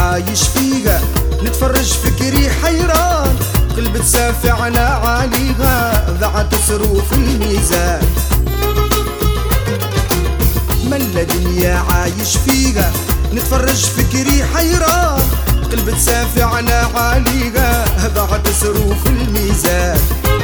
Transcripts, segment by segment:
عايش فيها، نتفرج فكري حيران، قلب تسافع على عاليها، ضاعت صروف الميزان. ملا دنيا عايش فيها، نتفرج فكري حيران، قلب تسافع على عاليها، ضاعت صروف الميزان.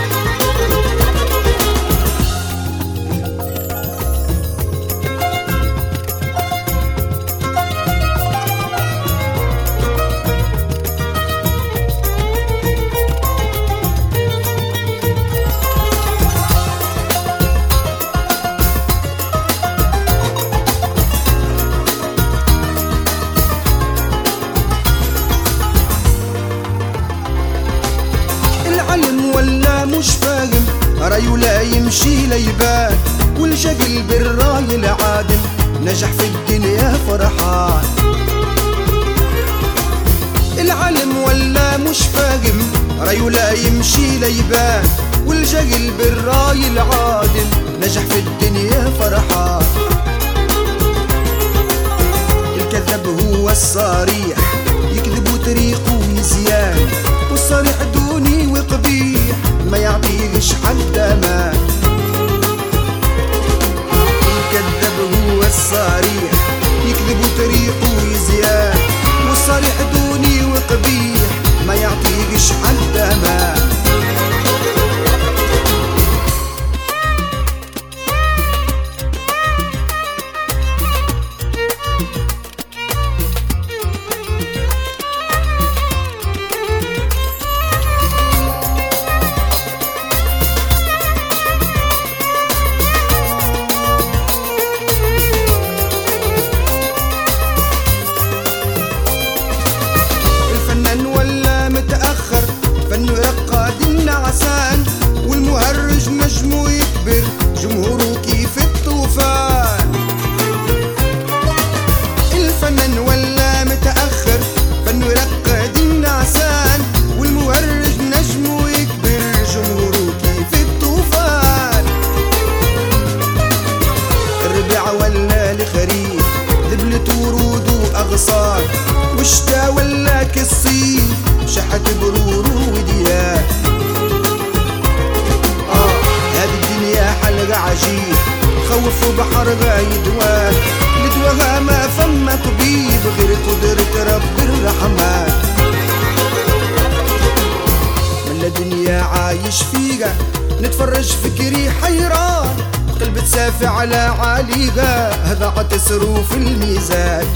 العلم ولا مش فاهم، رايه لا يمشي لا يبان، والجبل بالراي العادل نجح في الدنيا فرحان. العلم ولا مش فاهم، رايه لا يمشي لا يبان، والجبل بالراي العادل نجح في الدنيا فرحان. الكذب هو الصريح، يكذب طريقه يزيان، والصريح دوني وقبيح ما يعطيش حد امان. الكذب هو الصريح، يكذب طريقه يزيان، والصريح دوني وقبيح ما يعطيش حد امان. فنه يرقد النعسان، والمهرج نجمه يكبر جمهوره كيف الطوفان. الفنان ولا متأخر، فنه يرقد النعسان، والمهرج نجمه يكبر جمهوره كيف الطوفان. الربيع ولا الخريف، ذبلت ورود وأغصان، والشتا ولا كالصيف شحت برور وديان. هذه الدنيا حلقة عجيب، خوف بحر غايدوان، لدواها ما فما طبيب غير قدرة رب الرحمن. ملا دنيا عايش فيها، نتفرج فكري حيران، قلب تسافع على عاليها، ضاعت صروف الميزان.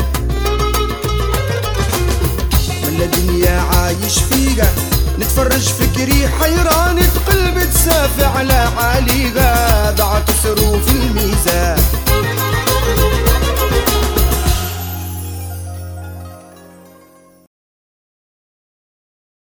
الدنيا عايش فيها، نتفرج فكري حيران، قلب تسافع على عاليها، ضاعت